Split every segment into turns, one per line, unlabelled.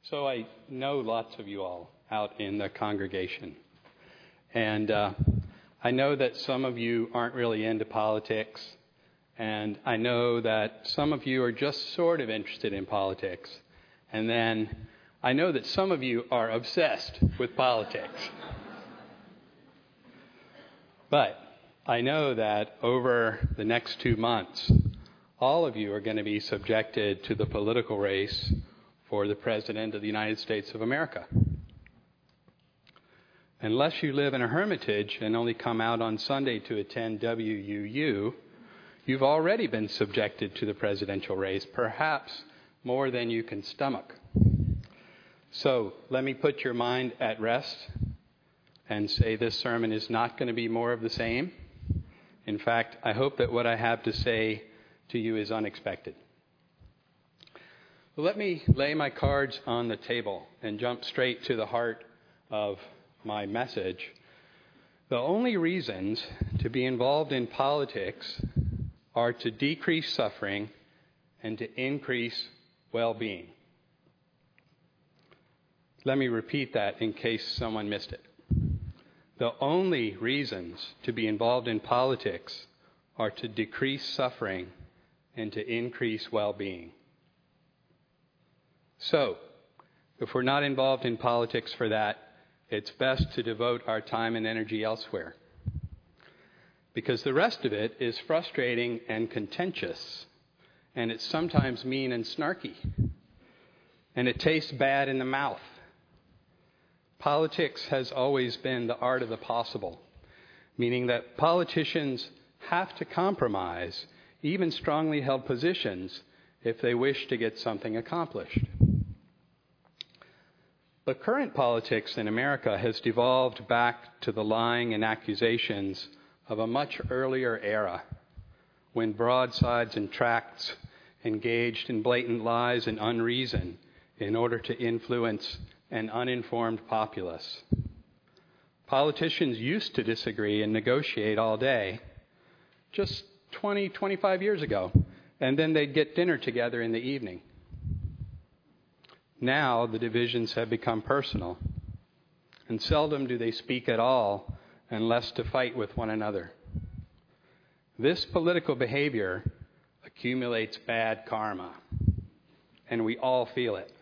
So I know lots of you all out in the congregation. And I know that some of you aren't really into politics. And I know that some of you are just sort of interested in politics. And then I know that some of you are obsessed with politics. But I know that over the next 2 months, all of you are going to be subjected to the political race for the President of the United States of America. Unless you live in a hermitage and only come out on Sunday to attend WUU, you've already been subjected to the presidential race, perhaps more than you can stomach. So let me put your mind at rest and say this sermon is not going to be more of the same. In fact, I hope that what I have to say to you is unexpected. Let me lay my cards on the table and jump straight to the heart of my message. The only reasons to be involved in politics are to decrease suffering and to increase well-being. Let me repeat that in case someone missed it. The only reasons to be involved in politics are to decrease suffering and to increase well-being. So, if we're not involved in politics for that, it's best to devote our time and energy elsewhere. Because the rest of it is frustrating and contentious, and it's sometimes mean and snarky, and it tastes bad in the mouth. Politics has always been the art of the possible, meaning that politicians have to compromise even strongly held positions if they wish to get something accomplished. But current politics in America has devolved back to the lying and accusations of a much earlier era, when broadsides and tracts engaged in blatant lies and unreason in order to influence an uninformed populace. Politicians used to disagree and negotiate all day, just 20, 25 years ago, and then they'd get dinner together in the evening. Now the divisions have become personal, and seldom do they speak at all unless to fight with one another. This political behavior accumulates bad karma, and we all feel it.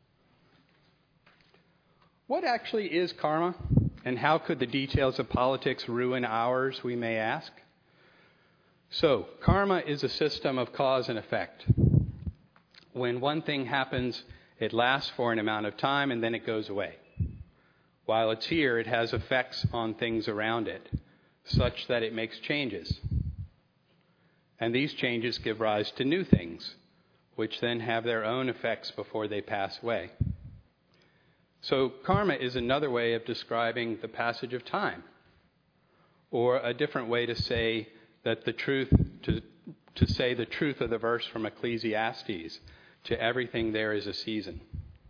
What actually is karma, and how could the details of politics ruin ours, we may ask? So, karma is a system of cause and effect. When one thing happens, it lasts for an amount of time and then it goes away. While it's here, it has effects on things around it, such that it makes changes. And these changes give rise to new things, which then have their own effects before they pass away. So karma is another way of describing the passage of time, or a different way to say that the truth, to say the truth of the verse from Ecclesiastes, to everything there is a season.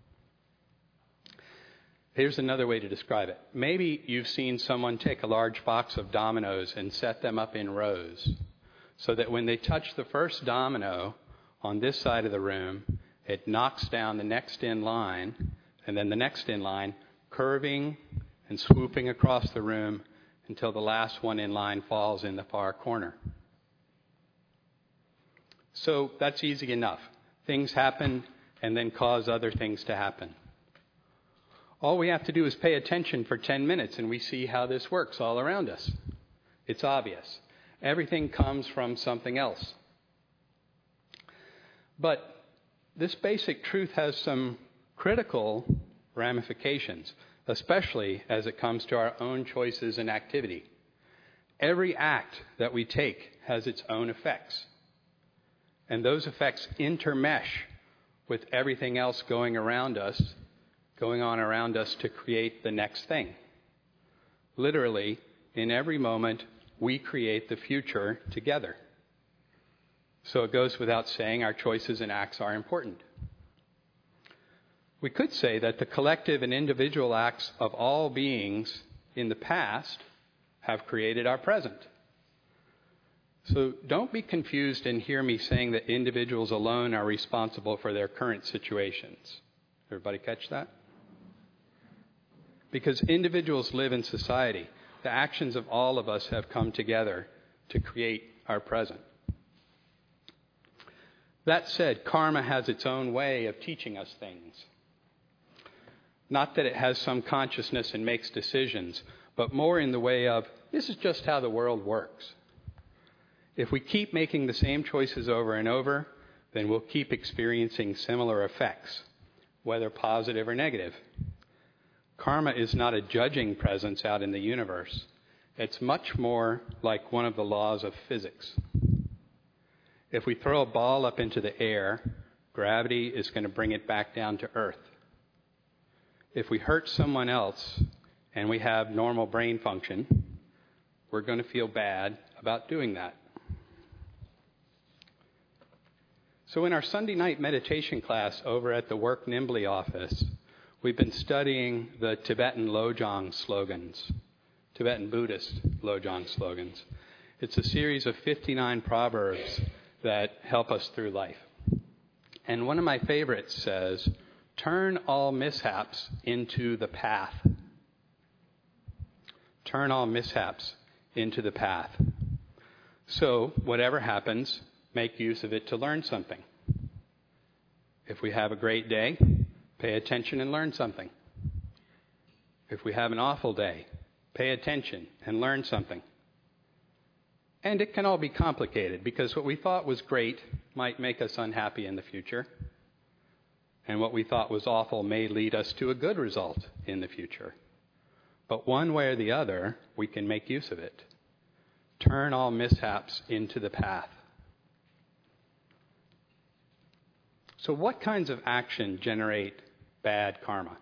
Here's another way to describe it. Maybe you've seen someone take a large box of dominoes and set them up in rows, so that when they touch the first domino on this side of the room, it knocks down the next in line, and then the next in line, curving and swooping across the room until the last one in line falls in the far corner. So that's easy enough. Things happen and then cause other things to happen. All we have to do is pay attention for 10 minutes and we see how this works all around us. It's obvious. Everything comes from something else. But this basic truth has some critical ramifications, especially as it comes to our own choices and activity. Every act that we take has its own effects. And those effects intermesh with everything else going on around us to create the next thing. Literally, in every moment, we create the future together. So it goes without saying our choices and acts are important. We could say that the collective and individual acts of all beings in the past have created our present. So don't be confused and hear me saying that individuals alone are responsible for their current situations. Everybody catch that? Because individuals live in society. The actions of all of us have come together to create our present. That said, karma has its own way of teaching us things. Not that it has some consciousness and makes decisions, but more in the way of, this is just how the world works. If we keep making the same choices over and over, then we'll keep experiencing similar effects, whether positive or negative. Karma is not a judging presence out in the universe. It's much more like one of the laws of physics. If we throw a ball up into the air, gravity is going to bring it back down to earth. If we hurt someone else and we have normal brain function, we're going to feel bad about doing that. So in our Sunday night meditation class over at the Work Nimbly office, we've been studying the Tibetan Lojong slogans, Tibetan Buddhist Lojong slogans. It's a series of 59 proverbs that help us through life. And one of my favorites says, turn all mishaps into the path. Turn all mishaps into the path. So, whatever happens, make use of it to learn something. If we have a great day, pay attention and learn something. If we have an awful day, pay attention and learn something. And it can all be complicated because what we thought was great might make us unhappy in the future. And what we thought was awful may lead us to a good result in the future. But one way or the other, we can make use of it. Turn all mishaps into the path. So what kinds of action generate bad karma?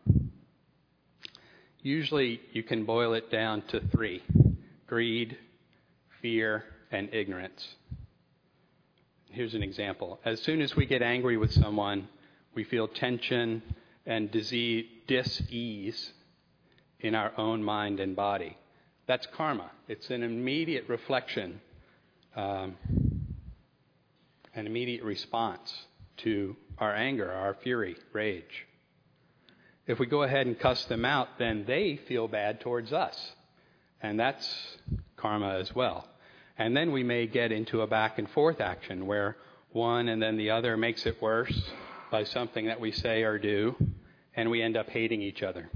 Usually you can boil it down to 3: greed, fear, and ignorance. Here's an example. As soon as we get angry with someone, we feel tension and dis-ease in our own mind and body. That's karma. It's an immediate reflection, an immediate response to our anger, our fury, rage. If we go ahead and cuss them out, then they feel bad towards us. And that's karma as well. And then we may get into a back and forth action where one and then the other makes it worse by something that we say or do, and we end up hating each other.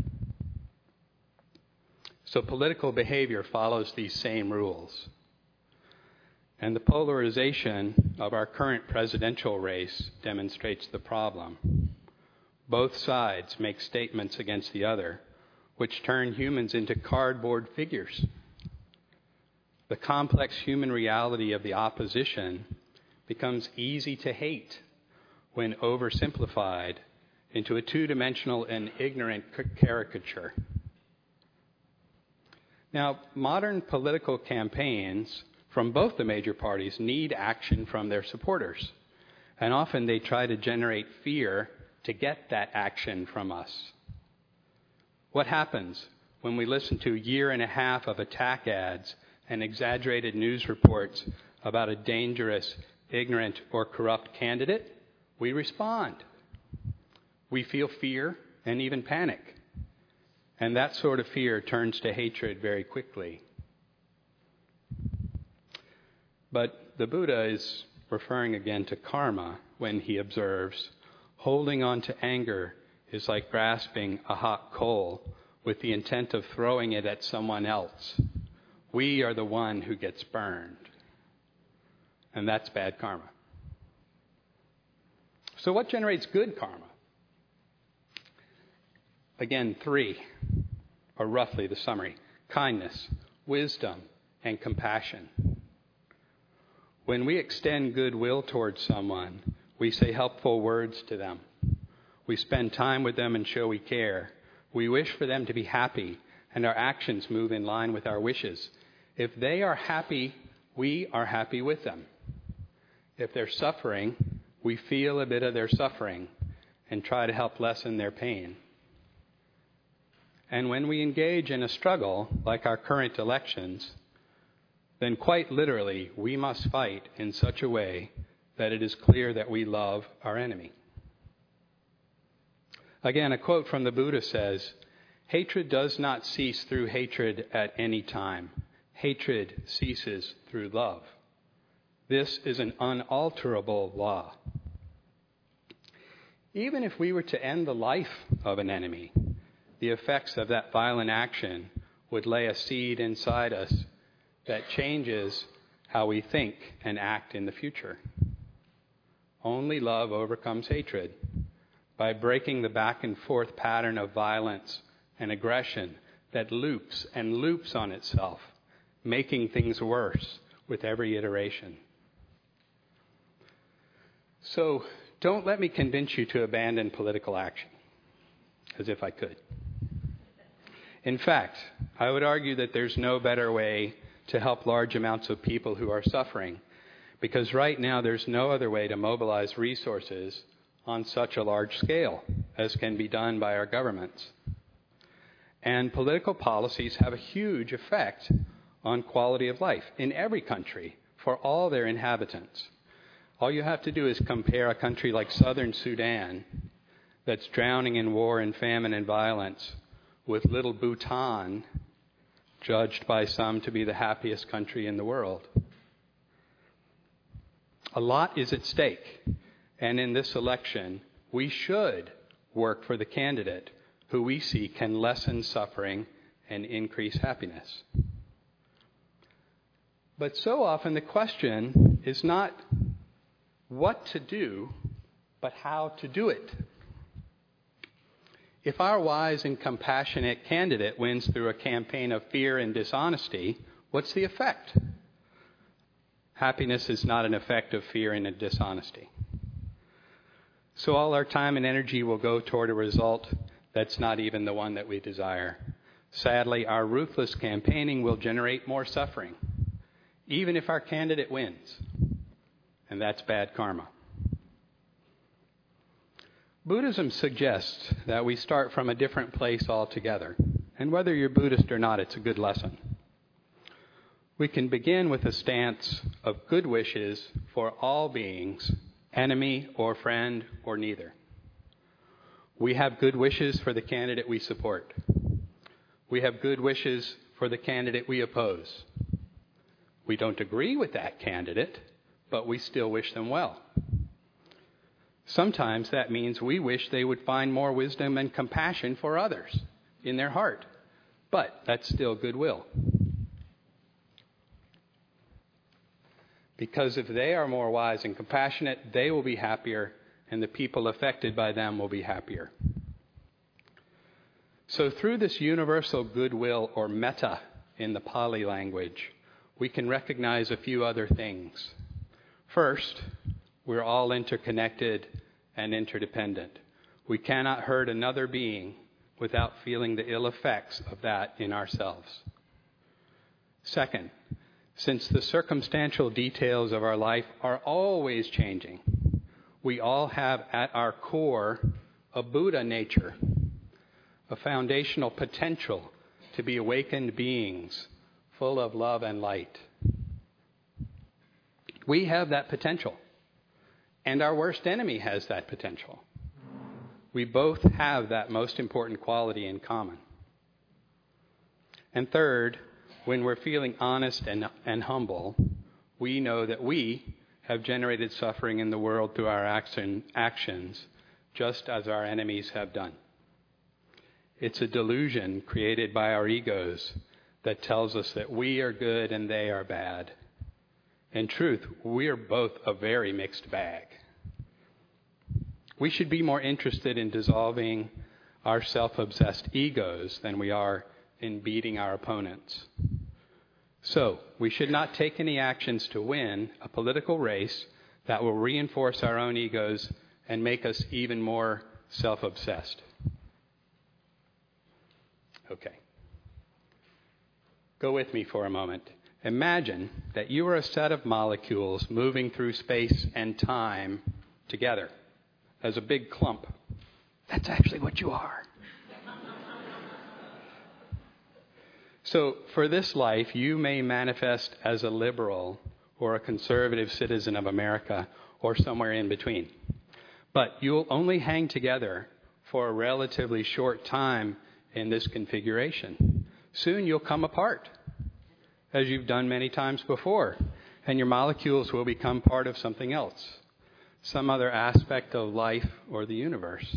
So political behavior follows these same rules. And the polarization of our current presidential race demonstrates the problem. Both sides make statements against the other, which turn humans into cardboard figures. The complex human reality of the opposition becomes easy to hate when oversimplified into a two-dimensional and ignorant caricature. Now, modern political campaigns from both the major parties need action from their supporters. And often they try to generate fear to get that action from us. What happens when we listen to a year and a half of attack ads and exaggerated news reports about a dangerous, ignorant, or corrupt candidate? We respond. We feel fear and even panic. And that sort of fear turns to hatred very quickly. But the Buddha is referring again to karma when he observes, holding on to anger is like grasping a hot coal with the intent of throwing it at someone else. We are the one who gets burned. And that's bad karma. So what generates good karma? Again, 3 are roughly the summary: kindness, wisdom, and compassion. When we extend goodwill towards someone, we say helpful words to them. We spend time with them and show we care. We wish for them to be happy, and our actions move in line with our wishes. If they are happy, we are happy with them. If they're suffering, we feel a bit of their suffering and try to help lessen their pain. And when we engage in a struggle, like our current elections, then quite literally, we must fight in such a way that it is clear that we love our enemy. Again, a quote from the Buddha says, "Hatred does not cease through hatred at any time. Hatred ceases through love. This is an unalterable law." Even if we were to end the life of an enemy, the effects of that violent action would lay a seed inside us that changes how we think and act in the future. Only love overcomes hatred by breaking the back and forth pattern of violence and aggression that loops and loops on itself, making things worse with every iteration. So don't let me convince you to abandon political action, as if I could. In fact, I would argue that there's no better way to help large amounts of people who are suffering, because right now there's no other way to mobilize resources on such a large scale as can be done by our governments. And political policies have a huge effect on quality of life in every country for all their inhabitants. All you have to do is compare a country like southern Sudan that's drowning in war and famine and violence with little Bhutan, judged by some to be the happiest country in the world. A lot is at stake, and in this election, we should work for the candidate who we see can lessen suffering and increase happiness. But so often the question is not what to do, but how to do it. If our wise and compassionate candidate wins through a campaign of fear and dishonesty, what's the effect? Happiness is not an effect of fear and dishonesty. So all our time and energy will go toward a result that's not even the one that we desire. Sadly, our ruthless campaigning will generate more suffering, even if our candidate wins. And that's bad karma. Buddhism suggests that we start from a different place altogether. And whether you're Buddhist or not, it's a good lesson. We can begin with a stance of good wishes for all beings, enemy or friend or neither. We have good wishes for the candidate we support. We have good wishes for the candidate we oppose. We don't agree with that candidate, but we still wish them well. Sometimes that means we wish they would find more wisdom and compassion for others in their heart, but that's still goodwill. Because if they are more wise and compassionate, they will be happier, and the people affected by them will be happier. So through this universal goodwill, or metta in the Pali language, we can recognize a few other things. First, we're all interconnected and interdependent. We cannot hurt another being without feeling the ill effects of that in ourselves. Second, since the circumstantial details of our life are always changing, we all have at our core a Buddha nature, a foundational potential to be awakened beings full of love and light. We have that potential, and our worst enemy has that potential. We both have that most important quality in common. And third, when we're feeling honest and humble, we know that we have generated suffering in the world through our actions, just as our enemies have done. It's a delusion created by our egos that tells us that we are good and they are bad. In truth, we are both a very mixed bag. We should be more interested in dissolving our self-obsessed egos than we are in beating our opponents. So, we should not take any actions to win a political race that will reinforce our own egos and make us even more self-obsessed. Okay. Go with me for a moment. Imagine that you are a set of molecules moving through space and time together as a big clump. That's actually what you are. So for this life, you may manifest as a liberal or a conservative citizen of America or somewhere in between. But you'll only hang together for a relatively short time in this configuration. Soon you'll come apart, as you've done many times before, and your molecules will become part of something else, some other aspect of life or the universe.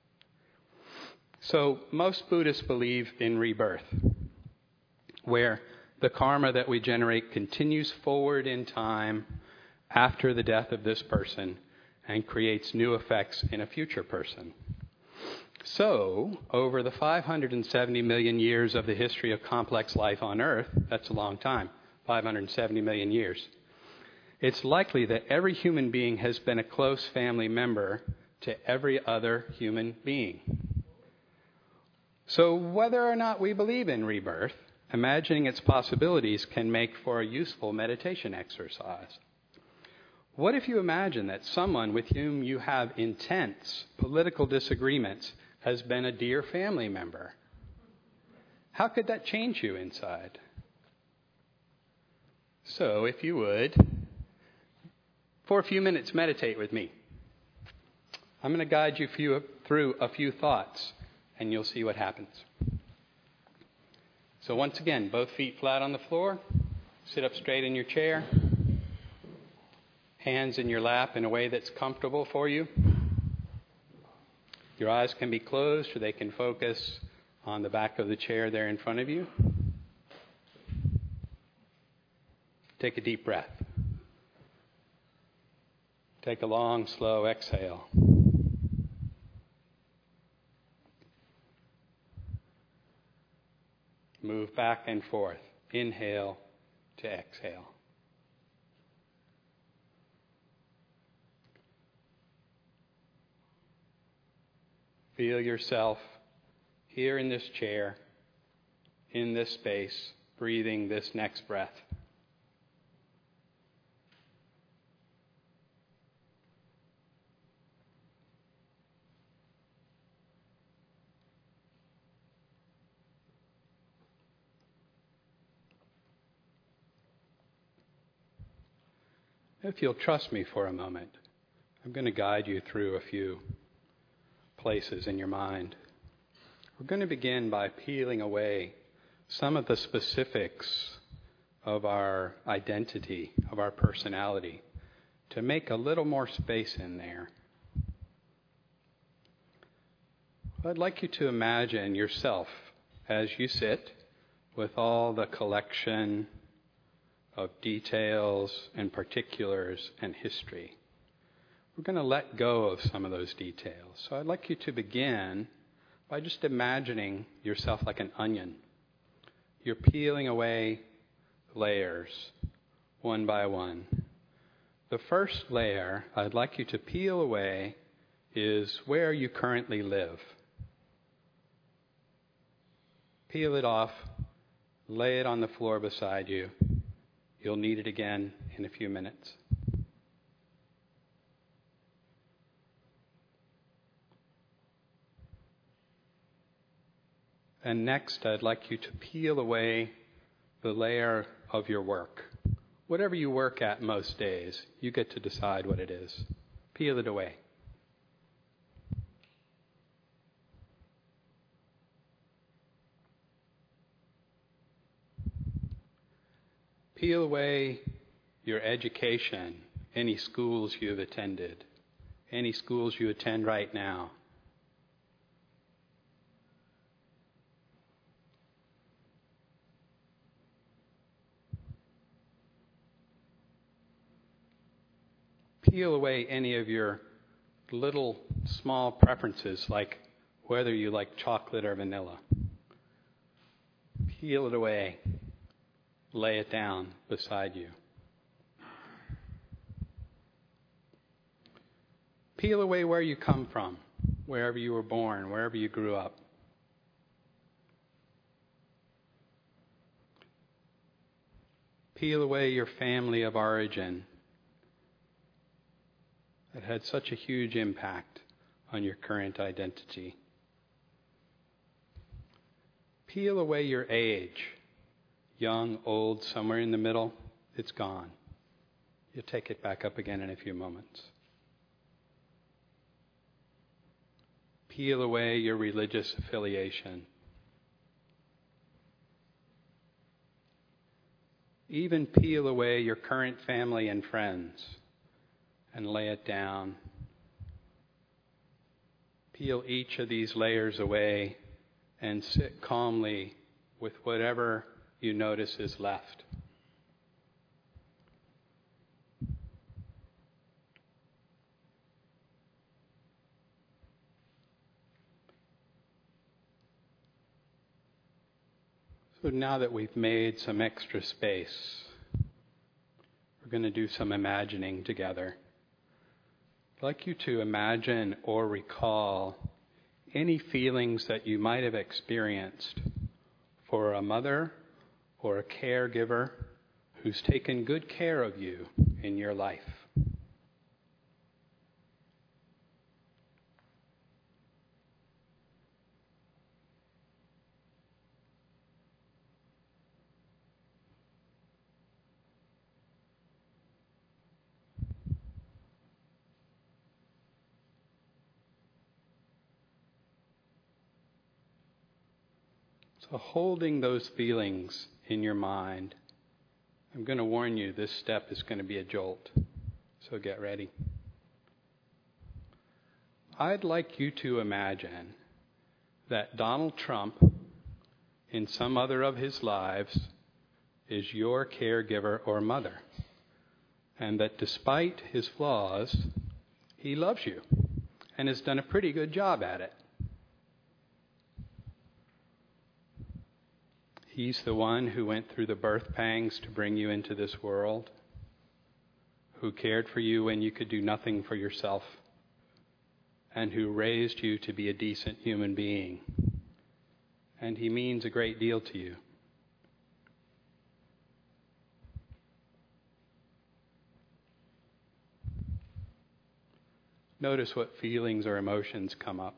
So most Buddhists believe in rebirth, where the karma that we generate continues forward in time after the death of this person and creates new effects in a future person. So, over the 570 million years of the history of complex life on Earth, that's a long time, 570 million years, it's likely that every human being has been a close family member to every other human being. So, whether or not we believe in rebirth, imagining its possibilities can make for a useful meditation exercise. What if you imagine that someone with whom you have intense political disagreements has been a dear family member? How could that change you inside? So, if you would, for a few minutes, meditate with me. I'm going to guide you through a few thoughts, and you'll see what happens. So once again, both feet flat on the floor. Sit up straight in your chair. Hands in your lap in a way that's comfortable for you. Your eyes can be closed or they can focus on the back of the chair there in front of you. Take a deep breath. Take a long, slow exhale. Move back and forth. Inhale to exhale. Feel yourself here in this chair, in this space, breathing this next breath. If you'll trust me for a moment, I'm going to guide you through a few places in your mind. We're going to begin by peeling away some of the specifics of our identity, of our personality, to make a little more space in there. I'd like you to imagine yourself as you sit with all the collection of details and particulars and history. We're going to let go of some of those details. So I'd like you to begin by just imagining yourself like an onion. You're peeling away layers one by one. The first layer I'd like you to peel away is where you currently live. Peel it off, lay it on the floor beside you. You'll need it again in a few minutes. And next, I'd like you to peel away the layer of your work. Whatever you work at most days, you get to decide what it is. Peel it away. Peel away your education, any schools you've attended, any schools you attend right now. Peel away any of your little small preferences, like whether you like chocolate or vanilla. Peel it away. Lay it down beside you. Peel away where you come from, wherever you were born, wherever you grew up. Peel away your family of origin that had such a huge impact on your current identity. Peel away your age. Young, old, somewhere in the middle, it's gone. You'll take it back up again in a few moments. Peel away your religious affiliation. Even peel away your current family and friends and lay it down. Peel each of these layers away and sit calmly with whatever you notice is left. So now that we've made some extra space, we're going to do some imagining together. I'd like you to imagine or recall any feelings that you might have experienced for a mother or a caregiver who's taken good care of you in your life. So holding those feelings in your mind, I'm going to warn you, this step is going to be a jolt. So get ready. I'd like you to imagine that Donald Trump, in some other of his lives, is your caregiver or mother. And that despite his flaws, he loves you and has done a pretty good job at it. He's the one who went through the birth pangs to bring you into this world, who cared for you when you could do nothing for yourself, and who raised you to be a decent human being. And he means a great deal to you. Notice what feelings or emotions come up.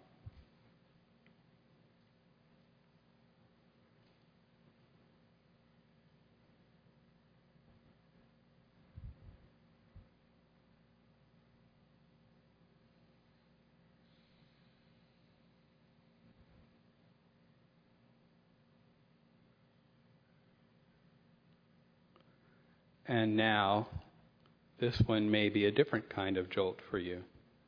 And now, this one may be a different kind of jolt for you.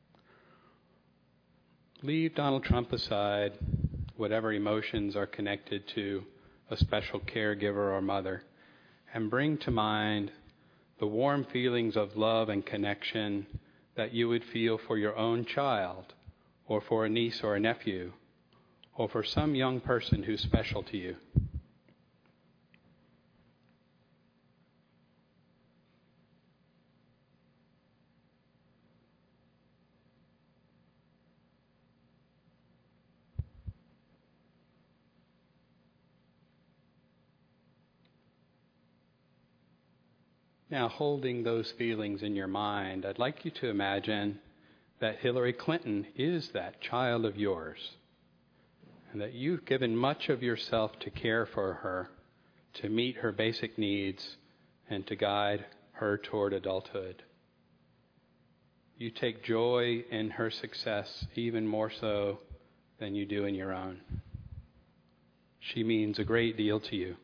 Leave Donald Trump aside, whatever emotions are connected to a special caregiver or mother, and bring to mind the warm feelings of love and connection that you would feel for your own child, or for a niece or a nephew, or for some young person who's special to you. Now, holding those feelings in your mind, I'd like you to imagine that Hillary Clinton is that child of yours, and that you've given much of yourself to care for her, to meet her basic needs, and to guide her toward adulthood. You take joy in her success even more so than you do in your own. She means a great deal to you.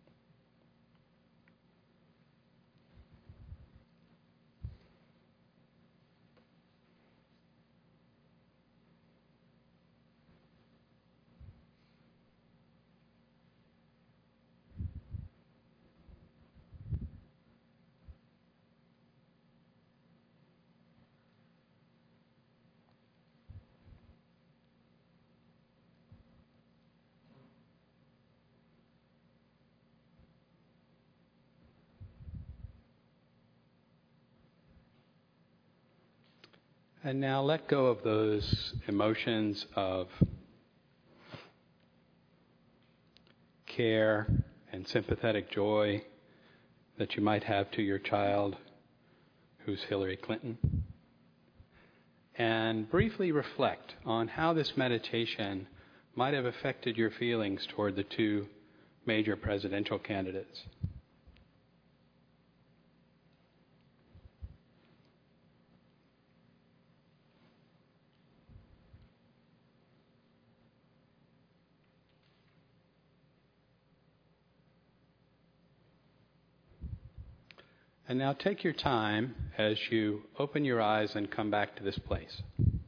And now let go of those emotions of care and sympathetic joy that you might have to your child who's Hillary Clinton. And briefly reflect on how this meditation might have affected your feelings toward the two major presidential candidates. And now take your time as you open your eyes and come back to this place.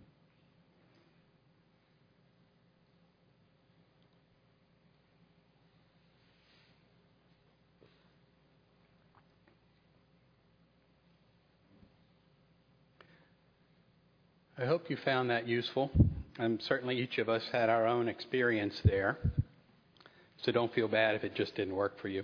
I hope you found that useful. And certainly each of us had our own experience there. So don't feel bad if it just didn't work for you.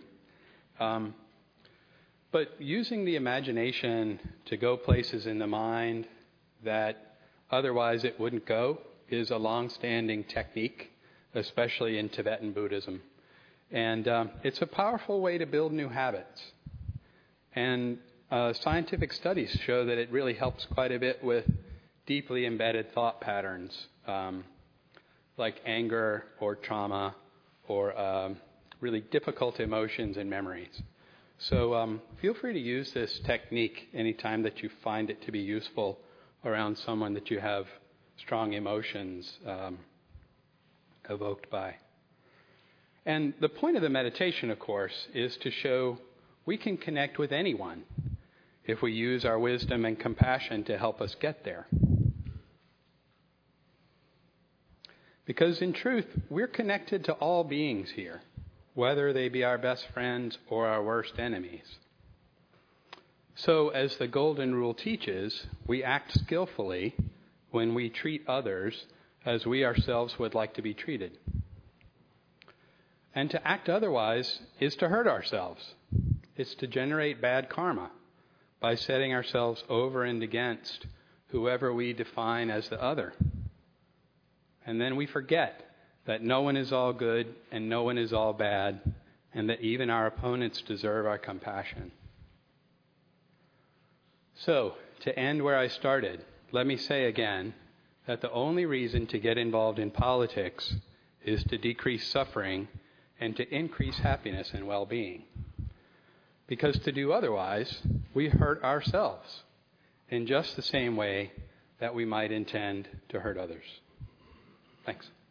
But using the imagination to go places in the mind that otherwise it wouldn't go is a long-standing technique, especially in Tibetan Buddhism. And it's a powerful way to build new habits. And scientific studies show that it really helps quite a bit with deeply embedded thought patterns, like anger or trauma or really difficult emotions and memories. So feel free to use this technique anytime that you find it to be useful around someone that you have strong emotions evoked by. And the point of the meditation, of course, is to show we can connect with anyone if we use our wisdom and compassion to help us get there. Because in truth, we're connected to all beings here, whether they be our best friends or our worst enemies. So, as the Golden Rule teaches, we act skillfully when we treat others as we ourselves would like to be treated. And to act otherwise is to hurt ourselves. It's to generate bad karma by setting ourselves over and against whoever we define as the other. And then we forget that no one is all good and no one is all bad, and that even our opponents deserve our compassion. So, to end where I started, let me say again that the only reason to get involved in politics is to decrease suffering and to increase happiness and well-being. Because to do otherwise, we hurt ourselves in just the same way that we might intend to hurt others. Thanks.